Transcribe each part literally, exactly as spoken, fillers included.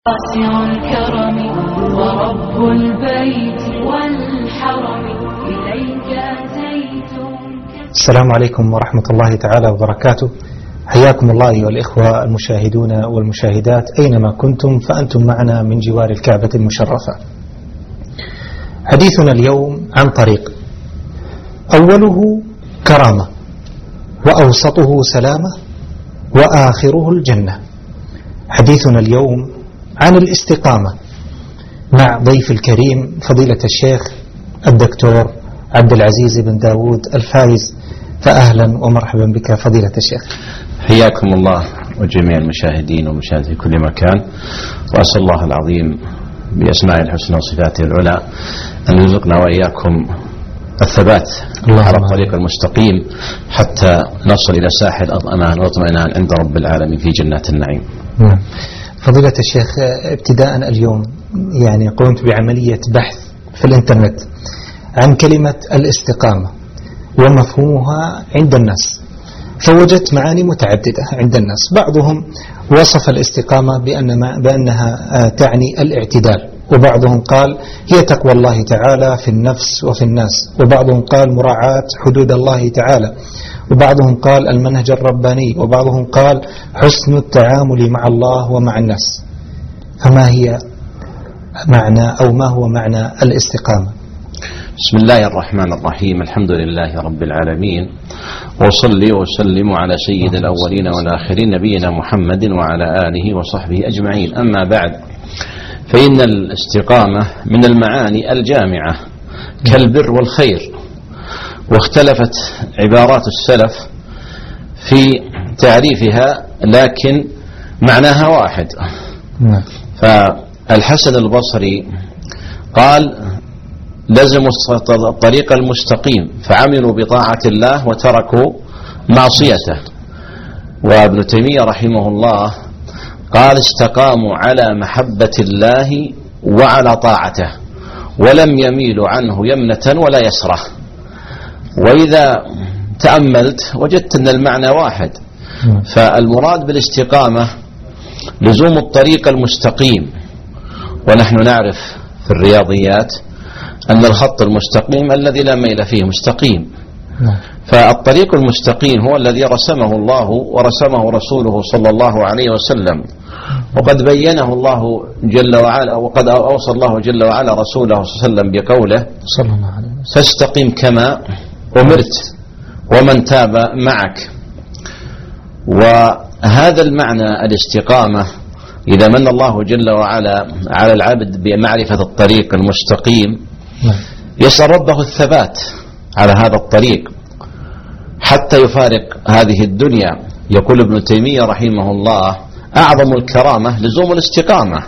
واسع الكرم ورب البيت والحرم إليك أتيت. السلام عليكم ورحمة الله تعالى وبركاته. حياكم الله أيها الإخوة المشاهدون والمشاهدات أينما كنتم، فأنتم معنا من جوار الكعبة المشرفة. حديثنا اليوم عن طريق أوله كرامة، وأوسطه سلامة، وآخره الجنة. حديثنا اليوم عن الاستقامة مع ضيف الكريم فضيلة الشيخ الدكتور عبد العزيز بن داود الفايز. فأهلا ومرحبا بك فضيلة الشيخ. حياكم الله وجميع المشاهدين والمشاهدين في كل مكان، وأسأل الله العظيم بأسماء الحسنى وصفاته العلى أن يرزقنا وإياكم الثبات على الطريق المستقيم حتى نصل إلى ساحل الأمان واطمئنان عند رب العالمين في جنات النعيم. نعم. فضيلة الشيخ، ابتداء اليوم يعني قمت بعملية بحث في الانترنت عن كلمة الاستقامة ومفهومها عند الناس، فوجدت معاني متعددة عند الناس. بعضهم وصف الاستقامة بأن بأنها تعني الاعتدال، وبعضهم قال هي تقوى الله تعالى في النفس وفي الناس، وبعضهم قال مراعاة حدود الله تعالى، وبعضهم قال المنهج الرباني، وبعضهم قال حسن التعامل مع الله ومع الناس. فما هي معنى أو ما هو معنى الاستقامة؟ بسم الله الرحمن الرحيم. الحمد لله رب العالمين، وصلي وسلم على سيد الأولين والآخرين نبينا محمد وعلى آله وصحبه أجمعين. أما بعد، فإن الاستقامة من المعاني الجامعة كالبر والخير، واختلفت عبارات السلف في تعريفها لكن معناها واحد. فالحسن البصري قال لزموا الطريق المستقيم فعملوا بطاعة الله وتركوا معصيته. وابن تيمية رحمه الله قال استقاموا على محبة الله وعلى طاعته ولم يميلوا عنه يمنة ولا يسرة. وإذا تأملت وجدت أن المعنى واحد. فالمراد بالاستقامة لزوم الطريق المستقيم، ونحن نعرف في الرياضيات أن الخط المستقيم الذي لا ميل فيه مستقيم. فالطريق المستقيم هو الذي رسمه الله ورسمه رسوله صلى الله عليه وسلم، وقد بينه الله جل وعلا، وقد أوصى الله جل وعلا رسوله صلى الله عليه وسلم بقوله فاستقم كما أمرت ومن تاب معك. وهذا المعنى الاستقامة إذا من الله جل وعلا على العبد بمعرفة الطريق المستقيم يسأل ربه الثبات على هذا الطريق حتى يفارق هذه الدنيا. يقول ابن تيمية رحمه الله أعظم الكرامة لزوم الاستقامة.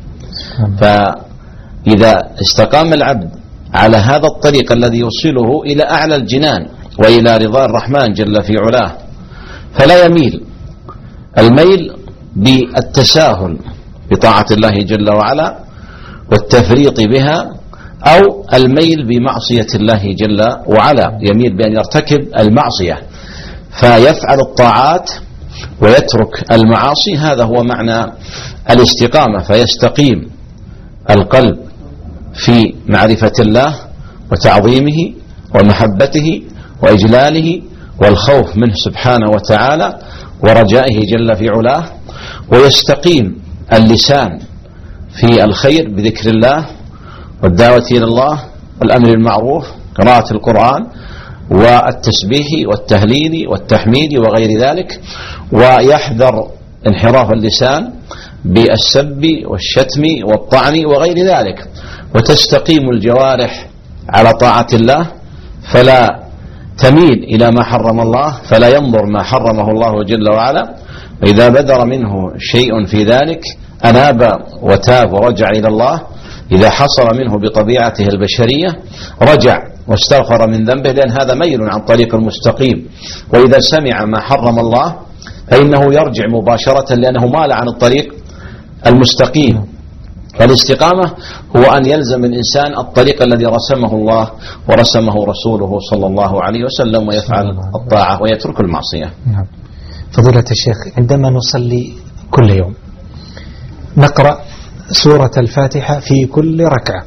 فإذا استقام العبد على هذا الطريق الذي يوصله إلى أعلى الجنان وإلى رضا الرحمن جل في علاه فلا يميل الميل بالتساهل بطاعة الله جل وعلا والتفريط بها، أو الميل بمعصية الله جل وعلا، يميل بأن يرتكب المعصية فيفعل الطاعات ويترك المعاصي. هذا هو معنى الاستقامة. فيستقيم القلب في معرفة الله وتعظيمه ومحبته وإجلاله والخوف منه سبحانه وتعالى ورجائه جل في علاه، ويستقيم اللسان في الخير بذكر الله والدعوة إلى الله والأمر بالمعروف، قراءة القرآن والتسبيح والتهليل والتحميد وغير ذلك، ويحذر انحراف اللسان بالسب والشتم والطعن وغير ذلك. وتستقيم الجوارح على طاعة الله فلا تميل إلى ما حرم الله، فلا ينظر ما حرمه الله جل وعلا، وإذا بدر منه شيء في ذلك أناب وتاب ورجع إلى الله. إذا حصل منه بطبيعته البشرية رجع واستغفر من ذنبه، لأن هذا ميل عن طريق المستقيم. وإذا سمع ما حرم الله فإنه يرجع مباشرة لأنه مال عن الطريق المستقيم. فالاستقامة هو أن يلزم الإنسان الطريق الذي رسمه الله ورسمه رسوله صلى الله عليه وسلم، ويفعل الطاعة ويترك المعصية. فضيلة الشيخ، عندما نصلي كل يوم نقرأ سورة الفاتحة في كل ركعة،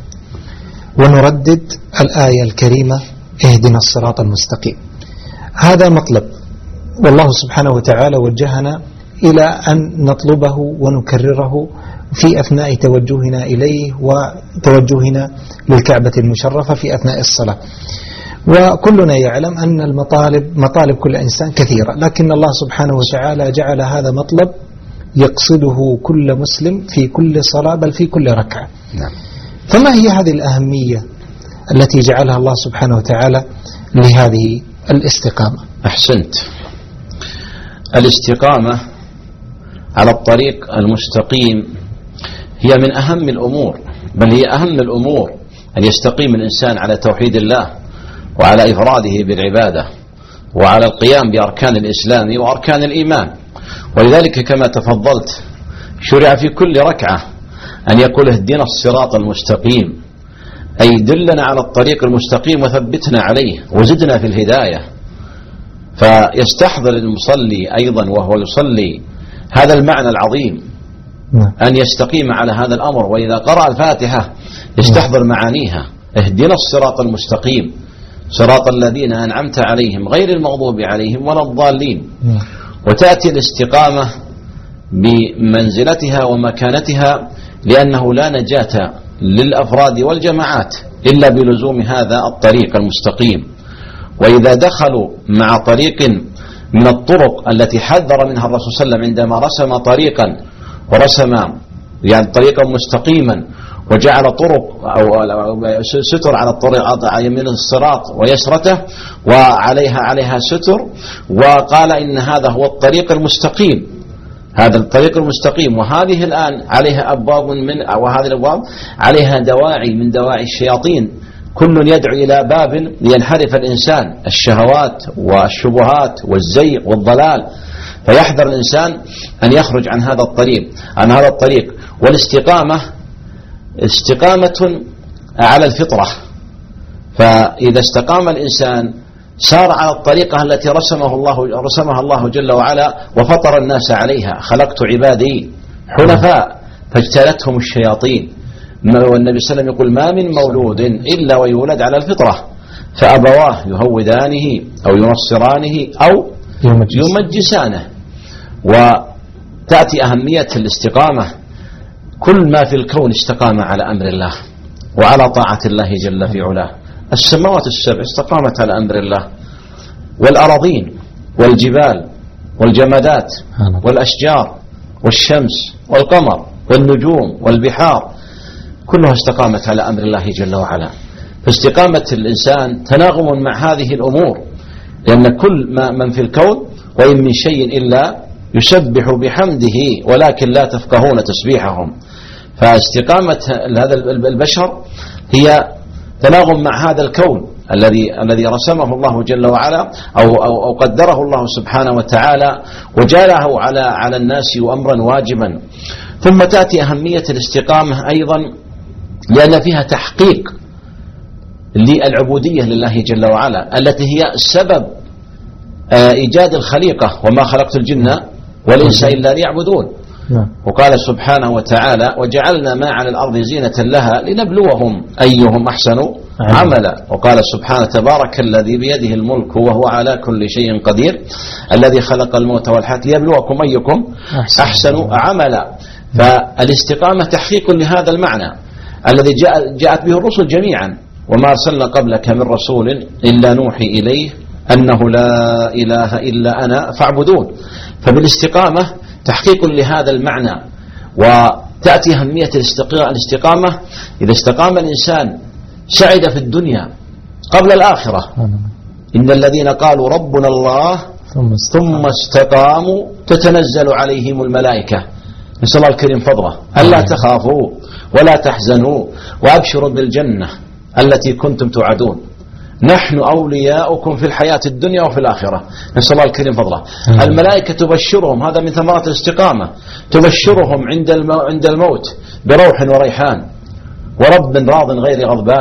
ونردد الآية الكريمة اهدنا الصراط المستقيم. هذا مطلب، والله سبحانه وتعالى وجهنا إلى أن نطلبه ونكرره في أثناء توجهنا إليه وتوجهنا للكعبة المشرفة في أثناء الصلاة. وكلنا يعلم أن المطالب مطالب كل إنسان كثيرة، لكن الله سبحانه وتعالى جعل هذا مطلب يقصده كل مسلم في كل صلاة بل في كل ركعة. نعم. فما هي هذه الأهمية التي جعلها الله سبحانه وتعالى لهذه الاستقامة؟ أحسنت. الاستقامة على الطريق المستقيم هي من أهم الأمور، بل هي أهم الأمور أن يستقيم الإنسان على توحيد الله وعلى إفراده بالعبادة وعلى القيام بأركان الإسلام وأركان الإيمان. ولذلك كما تفضلت شرع في كل ركعة أن يقول اهدنا الصراط المستقيم، أي دلنا على الطريق المستقيم وثبتنا عليه وزدنا في الهداية. فيستحضر المصلي أيضا وهو يصلي هذا المعنى العظيم أن يستقيم على هذا الأمر، وإذا قرأ الفاتحة يستحضر معانيها، اهدنا الصراط المستقيم صراط الذين أنعمت عليهم غير المغضوب عليهم ولا الضالين. وتأتي الاستقامة بمنزلتها ومكانتها، لأنه لا نجاة للأفراد والجماعات إلا بلزوم هذا الطريق المستقيم. وإذا دخلوا مع طريق من الطرق التي حذر منها الرسول صلى الله عليه وسلم عندما رسم طريقا ورسم يعني طريقا مستقيما وجعل طرق أو ستر على الطريق يمين الصراط ويسرته وعليها عليها ستر، وقال إن هذا هو الطريق المستقيم، هذا الطريق المستقيم. وهذه الآن عليها أبواب من أو هذه الأبواب عليها دواعي من دواعي الشياطين، كل يدعو إلى باب لينحرف الإنسان، الشهوات والشبهات والزيغ والضلال، فيحذر الإنسان أن يخرج عن هذا الطريق عن هذا الطريق. والاستقامة استقامة على الفطرة، فإذا استقام الإنسان سار على الطريقة التي رسمه الله رسمها الله جل وعلا وفطر الناس عليها، خلقت عبادي حنفاء فاجتالتهم الشياطين. والنبي صلى الله عليه وسلم يقول ما من مولود إلا ويولد على الفطرة فأبواه يهودانه أو ينصرانه أو يمجسانه. وتأتي أهمية الاستقامة، كل ما في الكون استقام على أمر الله وعلى طاعة الله جل في علاه. السماوات السبع استقامت على أمر الله، والأراضين والجبال والجمادات والأشجار والشمس والقمر والنجوم والبحار كلها استقامت على أمر الله جل وعلا. فاستقامة الإنسان تناغم مع هذه الأمور، لأن كل ما من في الكون وإن من شيء إلا يسبح بحمده ولكن لا تفقهون تسبيحهم. فاستقامة هذا البشر هي تناغم مع هذا الكون الذي الذي رسمه الله جل وعلا أو أو, أو قدره الله سبحانه وتعالى وجعله على على الناس أمرا واجبا. ثم تأتي أهمية الاستقامة أيضا لأن فيها تحقيق للعبودية لله جل وعلا التي هي سبب إيجاد الخليقة، وما خلقت الجن والإنس إلا ليعبدون. وقال سبحانه وتعالى وجعلنا ما على الأرض زينة لها لنبلوهم أيهم أحسن عملا. وقال سبحانه تبارك الذي بيده الملك وهو على كل شيء قدير الذي خلق الموت والحياة ليبلوكم أيكم أحسن عملا. فالاستقامة تحقيق لهذا المعنى الذي جاءت به الرسل جميعا، وما أرسلنا قبلك من رسول إلا نوحي إليه أنه لا إله إلا أنا فاعبدون. فبالاستقامة تحقيق لهذا المعنى. وتأتي أهمية الاستقامة، إذا استقام الإنسان سعد في الدنيا قبل الآخرة. إن الذين قالوا ربنا الله ثم استقاموا تتنزل عليهم الملائكة، نسأل الله الكريم فضله ألا تخافوا ولا تحزنوا وأبشروا بالجنة التي كنتم توعدون نحن أولياؤكم في الحياة الدنيا وفي الآخرة، نسأل الله الكريم فضله. الملائكة تبشرهم، هذا من ثمرات الاستقامة، تبشرهم عند عند الموت بروح وريحان ورب راض غير غضبان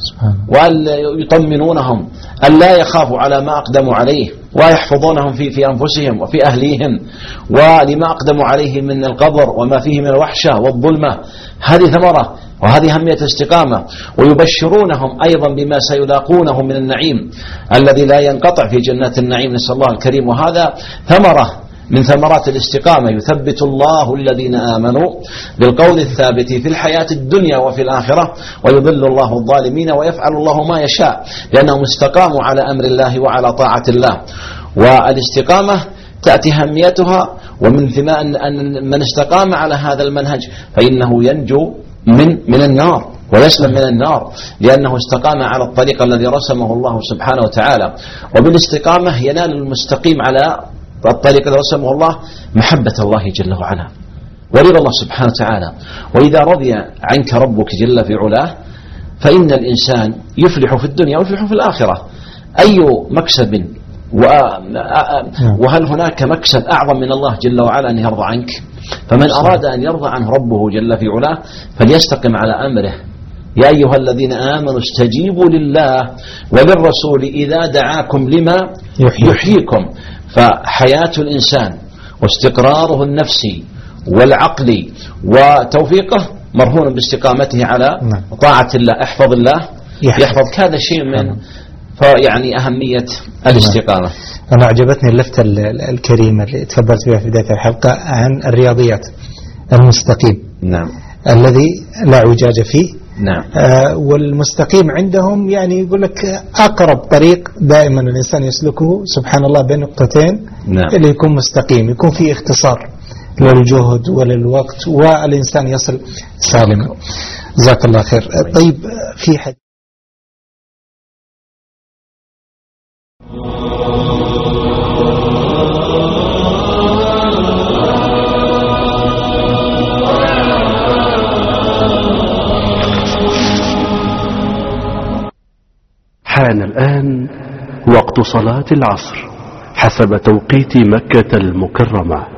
وأن يطمنونهم أن لا يخافوا على ما أقدموا عليه، ويحفظونهم في في أنفسهم وفي أهليهم ولما أقدموا عليه من القبر وما فيه من الوحشة والظلمة. هذه ثمرة وهذه أهمية الاستقامة. ويبشرونهم أيضا بما سيلاقونه من النعيم الذي لا ينقطع في جنات النعيم، نسأل الله الكريم. وهذا ثمرة من ثمرات الاستقامة. يثبت الله الذين آمنوا بالقول الثابت في الحياة الدنيا وفي الآخرة ويضل الله الظالمين ويفعل الله ما يشاء، لأنهم استقاموا على أمر الله وعلى طاعة الله. والاستقامة تأتي أهميتها ومن ثماء أن من استقام على هذا المنهج فإنه ينجو من من النار ويسلم من النار، لأنه استقام على الطريق الذي رسمه الله سبحانه وتعالى. وبالاستقامة ينال المستقيم على الطريق الذي رسمه الله محبة الله جل وعلا ورضا الله سبحانه وتعالى. وإذا رضي عنك ربك جل في علاه فإن الإنسان يفلح في الدنيا ويفلح في الآخرة. أي مكسب وهل هناك مكسب أعظم من الله جل وعلا أن يرضى عنك؟ فمن أراد أن يرضى عنه ربه جل في علاه فليستقم على أمره. يا أيها الذين آمنوا استجيبوا لله وللرسول إذا دعاكم لما يحييكم. فحياة الإنسان واستقراره النفسي والعقلي وتوفيقه مرهون باستقامته على طاعة الله. احفظ الله يحفظك. هذا شيء من فيعني أهمية الاستقامة. أنا أعجبتني اللفتة الكريمة اللي تفضلت بها في بداية الحلقة عن الرياضيات. المستقيم نعم الذي لا اعوجاج فيه. نعم. آه والمستقيم عندهم يعني يقول لك أقرب طريق دائما الإنسان يسلكه سبحان الله بين نقطتين. نعم. اللي يكون مستقيم يكون فيه اختصار للجهد وللوقت والإنسان يصل سالما. جزاك الله خير. طيب في حد حان الآن وقت صلاة العصر حسب توقيت مكة المكرمة.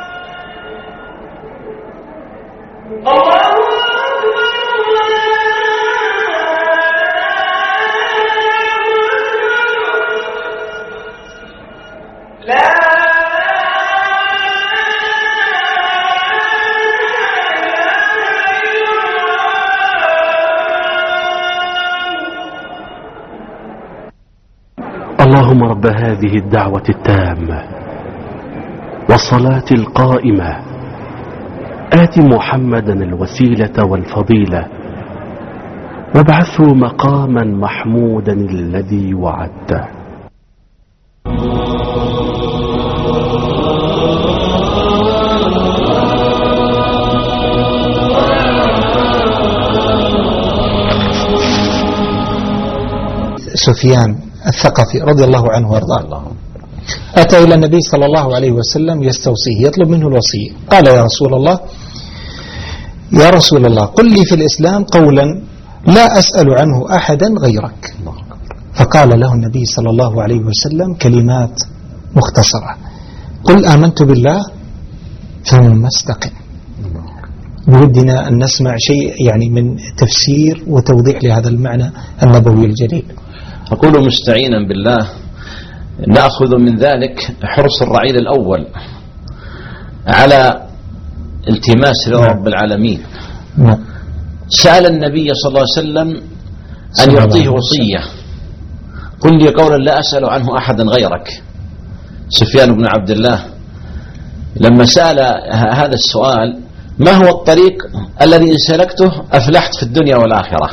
الله أكبر الله اللهم رب هذه الدعوة التامة والصلاة القائمة آت محمدا الوسيلة والفضيلة وابعثه مقاما محمودا الذي وعدته. سفيان الثقفي رضي الله عنه وارضاه أتى إلى النبي صلى الله عليه وسلم يستوصيه، يطلب منه الوصية. قال يا رسول الله يا رسول الله قل لي في الإسلام قولا لا أسأل عنه أحدا غيرك. فقال له النبي صلى الله عليه وسلم كلمات مختصرة: قل آمنت بالله ثم استقم. بودنا أن نسمع شيء يعني من تفسير وتوضيح لهذا المعنى النبوي الجليل. أقول مستعينا بالله نأخذ من ذلك حرص الرعيل الأول على التماس لرب العالمين. نعم. سأل النبي صلى الله عليه وسلم أن يعطيه وصية: قل لي قولا لا أسأل عنه أحدا غيرك. سفيان بن عبد الله لما سأل هذا السؤال: ما هو الطريق الذي إن سلكته أفلحت في الدنيا والآخرة؟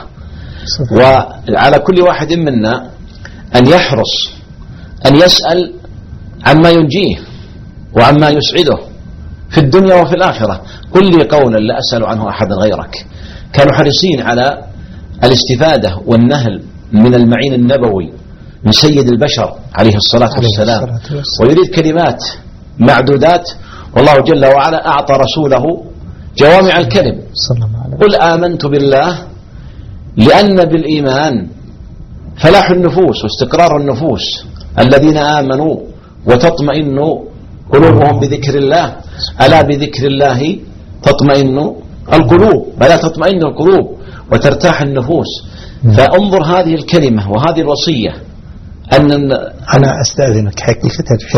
وعلى كل واحد منا أن يحرص أن يسأل عما ينجيه وعما يسعده في الدنيا وفي الآخرة. قل لي قولا لا أسأل عنه أحدا غيرك. كانوا حريصين على الاستفادة والنهل من المعين النبوي من سيد البشر عليه الصلاة والسلام، ويريد كلمات معدودات، والله جل وعلا أعطى رسوله جوامع الكلم. قل آمنت بالله، لأن بالإيمان فلاح النفوس واستقرار النفوس. الذين آمنوا وتطمئن قلوبهم بذكر الله، ألا بذكر الله تطمئن القلوب، بلا تطمئن القلوب وترتاح النفوس. فانظر هذه الكلمة وهذه الوصية. أن أنا أستأذنك حقيقة في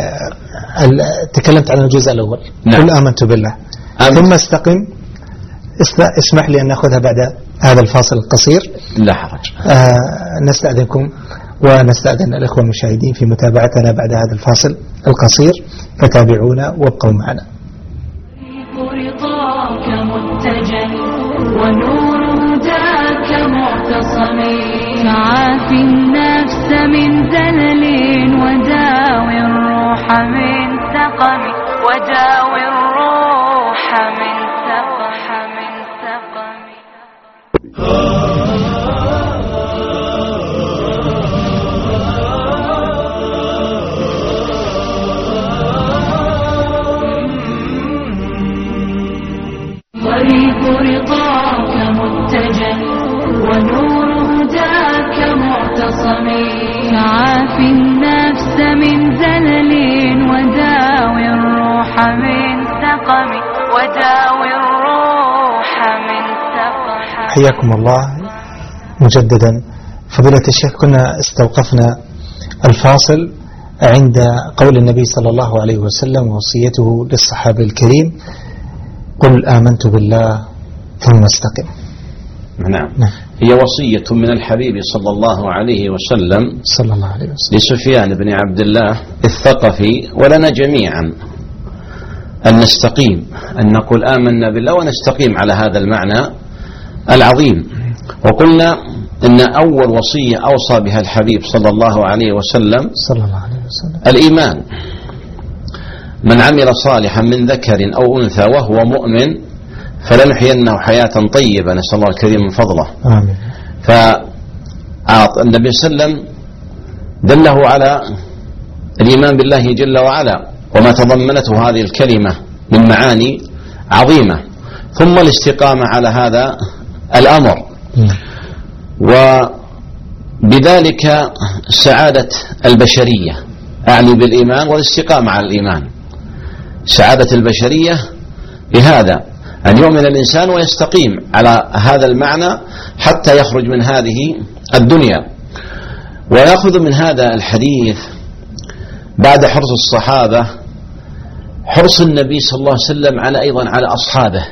تكلمت عن الجزء الأول. نعم. قل آمنت بالله آمن. ثم استقم. اسمح لي أن نأخذها بعد هذا الفاصل القصير. لا حرج. آه نستأذنكم ونستأذن الإخوة المشاهدين في متابعتنا بعد هذا الفاصل القصير، فتابعونا وابقوا معنا. رضاك متجل ونور هداك معتصم، فعافي النفس من زلل وداوي الروح من سقم، وداوي الروح من سقم من سقم. طريق رضاك متجل ونور هداك معتصم، فعافي النفس من زلل وداوي الروح من سقم، وداوي الروح من سقم. حياكم الله مجددا. فضيلة الشيخ، كنا استوقفنا الفاصل عند قول النبي صلى الله عليه وسلم ووصيته للصحابة الكريم: قل آمنت بالله ثم استقم. نعم. نعم. هي وصية من الحبيب صلى الله عليه وسلم صلى الله عليه وسلم لسفيان بن عبد الله الثقفي ولنا جميعا أن نستقيم، أن نقول آمنا بالله ونستقيم على هذا المعنى العظيم. وقلنا إن أول وصية أوصى بها الحبيب صلى الله عليه وسلم صلى الله عليه وسلم الإيمان: من عمل صالحا من ذكر أو أنثى وهو مؤمن فلنحيينه حياة طيبة، نسأل الله الكريم من فضله. آمين. فالنبي صلى الله عليه وسلم دله على الإيمان بالله جل وعلا وما تضمنته هذه الكلمة من معاني عظيمة، ثم الاستقامة على هذا الأمر، وبذلك سعادة البشرية، أعني بالإيمان والاستقامة على الإيمان. سعادة البشرية بهذا أن يؤمن الإنسان ويستقيم على هذا المعنى حتى يخرج من هذه الدنيا. ويأخذ من هذا الحديث بعد حرص الصحابة حرص النبي صلى الله عليه وسلم على أيضا على أصحابه،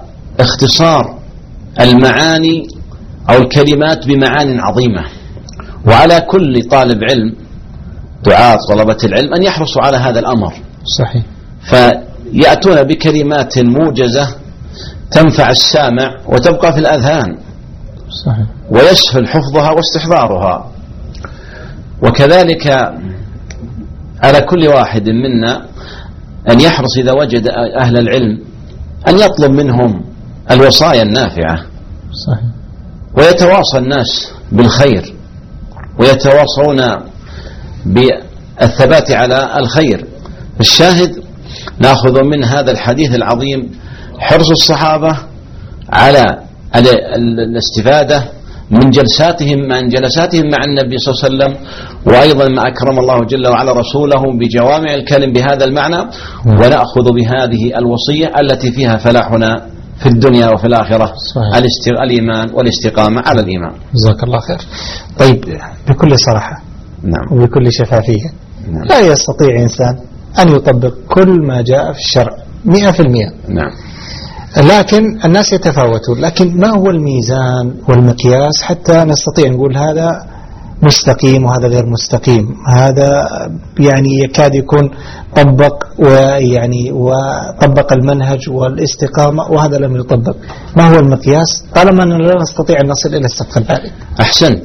واختصار المعاني أو الكلمات بمعان عظيمة، وعلى كل طالب علم دعاة طلبة العلم أن يحرصوا على هذا الأمر. صحيح. فيأتون بكلمات موجزة تنفع السامع وتبقى في الأذهان. صحيح. ويسهل حفظها واستحضارها. وكذلك على كل واحد منا أن يحرص إذا وجد أهل العلم أن يطلب منهم الوصايا النافعة. صحيح. ويتواصى الناس بالخير ويتواصون بالثبات على الخير. الشاهد نأخذ من هذا الحديث العظيم حرص الصحابة على الاستفادة من جلساتهم من جلساتهم مع النبي صلى الله عليه وسلم، وأيضا ما أكرم الله جل وعلا رسوله بجوامع الكلم بهذا المعنى، ونأخذ بهذه الوصية التي فيها فلاحنا في الدنيا وفي الآخرة. الإيمان والاستقامة على الإيمان. جزاك الله خير. طيب بكل صراحة نعم وبكل شفافية، نعم. لا يستطيع إنسان أن يطبق كل ما جاء في الشرع مئة في المئة. نعم. لكن الناس يتفاوتون، لكن ما هو الميزان والمقياس حتى نستطيع نقول هذا مستقيم وهذا غير مستقيم، هذا يعني يكاد يكون طبق ويعني وطبق المنهج والاستقامة وهذا لم يطبق؟ ما هو المقياس طالما أننا لا نستطيع أن نصل إلى السقف العالي؟ أحسنت.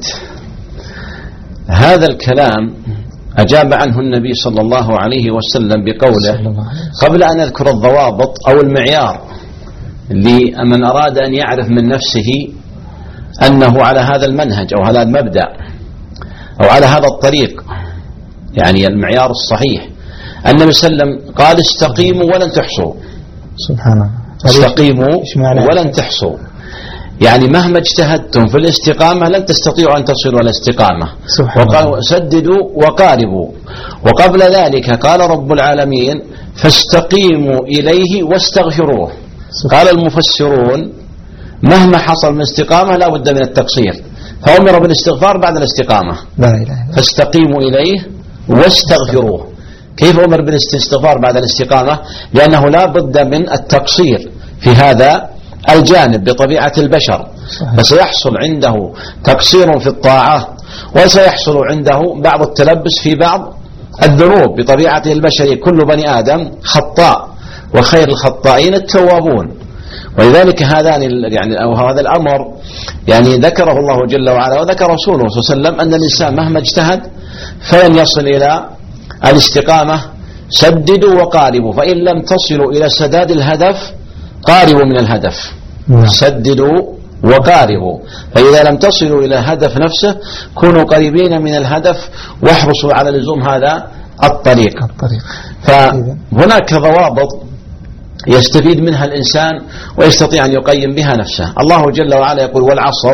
هذا الكلام أجاب عنه النبي صلى الله عليه وسلم بقوله قبل أن أذكر الضوابط أو المعيار لمن أراد أن يعرف من نفسه أنه على هذا المنهج أو هذا المبدأ أو على هذا الطريق، يعني المعيار الصحيح. النبي صلى الله عليه وسلم قال استقيموا ولن تحصوا. سبحان الله. استقيموا ولن تحصوا، يعني مهما اجتهدتم في الاستقامة لن تستطيعوا أن تصلوا إلى الاستقامة. وقال سددوا وقاربوا. وقبل ذلك قال رب العالمين فاستقيموا إليه واستغفروه. قال المفسرون مهما حصل من استقامة لا بد من التقصير، فأمر بالاستغفار بعد الاستقامة. لا إله. فاستقيموا إليه واستغفروه. كيف أمر بالاستغفار بعد الاستقامة؟ لأنه لا بد من التقصير في هذا الجانب بطبيعة البشر. صحيح. فسيحصل عنده تقصير في الطاعة وسيحصل عنده بعض التلبس في بعض الذنوب بطبيعة البشر. كل بني آدم خطاء وخير الخطائين التوابون. ولذلك هذان يعني أو هذا الأمر يعني ذكره الله جل وعلا وذكر رسوله صلى الله عليه وسلم أن الإنسان مهما اجتهد فلن يصل إلى الاستقامة. سددوا وقاربوا، فإن لم تصلوا إلى سداد الهدف قاربوا من الهدف. سددوا وقاربوا، فإذا لم تصلوا إلى الهدف نفسه كونوا قريبين من الهدف واحرصوا على لزوم هذا الطريق. فهناك ضوابط يستفيد منها الإنسان ويستطيع أن يقيم بها نفسه. الله جل وعلا يقول والعصر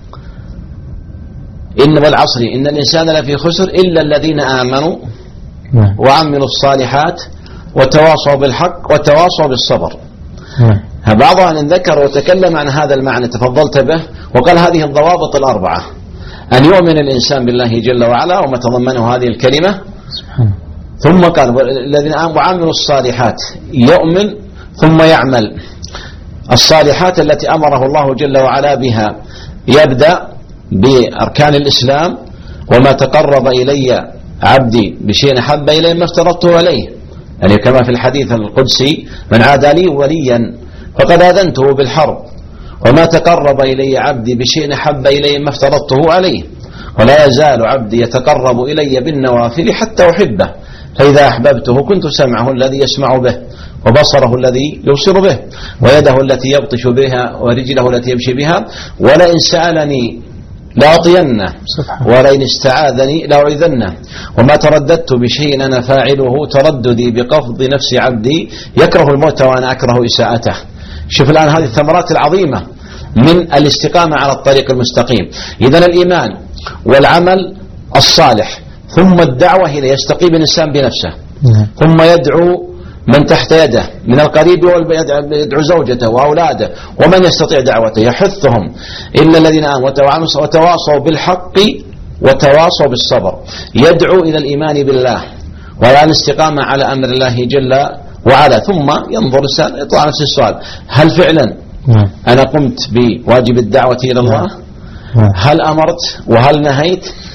إن والعصر إن الإنسان لفي خسر إلا الذين آمنوا وعملوا الصالحات وتواصوا بالحق وتواصوا بالصبر. بعضها أن ذكر وتكلم عن هذا المعنى تفضلت به وقال هذه الضوابط الأربعة: أن يؤمن الإنسان بالله جل وعلا وما تضمنه هذه الكلمة، ثم قال الذين آمنوا وعملوا الصالحات، يؤمن ثم يعمل الصالحات التي أمره الله جل وعلا بها. يبدأ بأركان الإسلام: وما تقرب إلي عبدي بشيء أحب إلي ما افترضته عليه، يعني كما في الحديث القدسي: من عادى لي وليا فقد آذنته بالحرب، وما تقرب إلي عبدي بشيء أحب إلي ما افترضته عليه، ولا يزال عبدي يتقرب إلي بالنوافل حتى أحبه، فإذا أحببته كنت سمعه الذي يسمع به وبصره الذي يبصر به ويده التي يبطش بها ورجله التي يمشي بها، ولئن سألني لأعطينه ولئن استعاذني لأعيذنه، وما ترددت بشيء أنا فاعله ترددي بقفض نفس عبدي يكره الموت وأنا أكره إساءته. شوف الآن هذه الثمرات العظيمة من الاستقامة على الطريق المستقيم. إذن الإيمان والعمل الصالح ثم الدعوة إليه، يستقيم الإنسان بنفسه ثم يدعو من تحت يده من القريب يدعو زوجته وأولاده ومن يستطيع دعوته، يحثهم إلا الذين آمنوا وتواصوا بالحق وتواصوا بالصبر. يدعو إلى الإيمان بالله وعلى الاستقامة على أمر الله جل وعلا. ثم ينظر الإنسان يطلع نفس السؤال: هل فعلا أنا قمت بواجب الدعوة إلى الله؟ هل أمرت وهل نهيت؟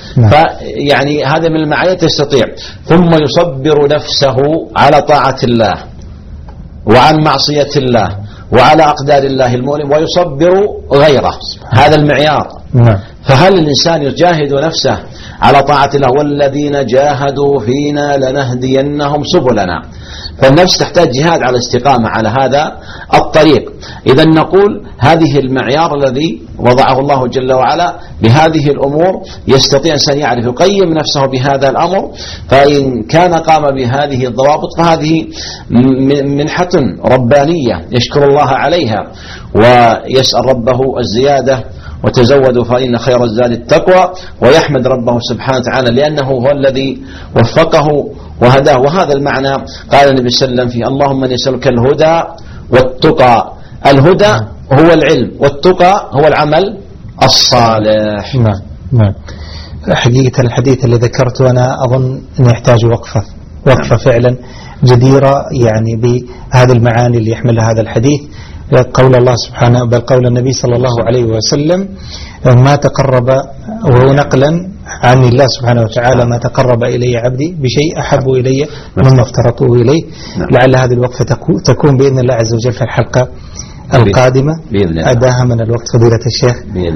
نعم. فيعني هذا من المعايير تستطيع. ثم يصبر نفسه على طاعة الله وعن معصية الله وعلى أقدار الله المؤلم، ويصبر غيره. هذا المعيار. نعم. فهل الإنسان يجاهد نفسه على طاعة الله؟ والذين جاهدوا فينا لنهدينهم سبلنا. فالنفس تحتاج جهاد على الاستقامة على هذا الطريق. إذا نقول هذه المعيار الذي وضعه الله جل وعلا بهذه الأمور، يستطيع أن يعرف يقيم نفسه بهذا الأمر. فإن كان قام بهذه الضوابط فهذه منحة ربانية يشكر الله عليها ويسأل ربه الزيادة، وتزودوا فإن خير الزاد التقوى، ويحمد ربه سبحانه وتعالى لأنه هو الذي وفقه وهداه. وهذا المعنى قال النبي صلى الله عليه وسلم في اللهم إني أسألك الهدى والتقى. الهدى هو العلم، والتقى هو العمل الصالح. نعم نعم. حقيقة الحديث اللي ذكرته أنا أظن أن يحتاج وقفة وقفة فعلا جديرة يعني بهذه المعاني اللي يحملها هذا الحديث. قول الله سبحانه بل قول النبي صلى الله عليه وسلم ما تقرب، وهو نقلا عن الله سبحانه وتعالى، ما تقرب إلي عبدي بشيء أحب إلي مما افترضته إليه. لعل هذه الوقفة تكون بإذن الله عز وجل في الحلقة القادمة أداها من الوقت فضيلة الشيخ.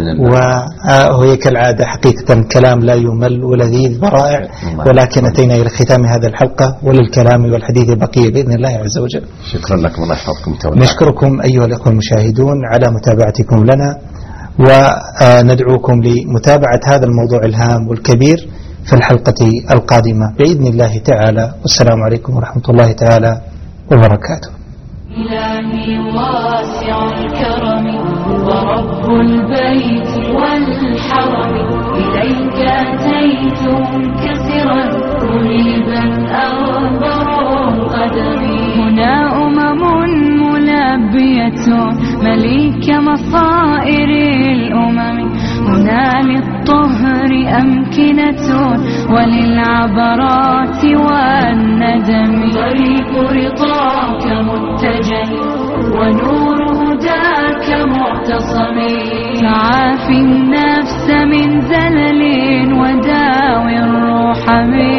وهي كالعادة حقيقة كلام لا يمل ولذيذ ورائع، ولكن أتينا إلى ختام هذه الحلقة وللكلام والحديث بقية بإذن الله عز وجل. شكرا لكم، الله يحفظكم. نشكركم أيها الأخوة المشاهدون على متابعتكم لنا، وندعوكم لمتابعة هذا الموضوع الهام والكبير في الحلقة القادمة بإذن الله تعالى. والسلام عليكم ورحمة الله تعالى وبركاته. إلهي واسع الكرم ورب البيت والحرم، إليك أتيت منكسرا منيبا أغبر قدمي. هنا أمم ملبية مليك مصائر الأمم، هنا للطهر أمكنة وللعبرات والندم. طريق رضاك متجه ونور هداك معتصم، تعافي النفس من زلل وداوي الروح من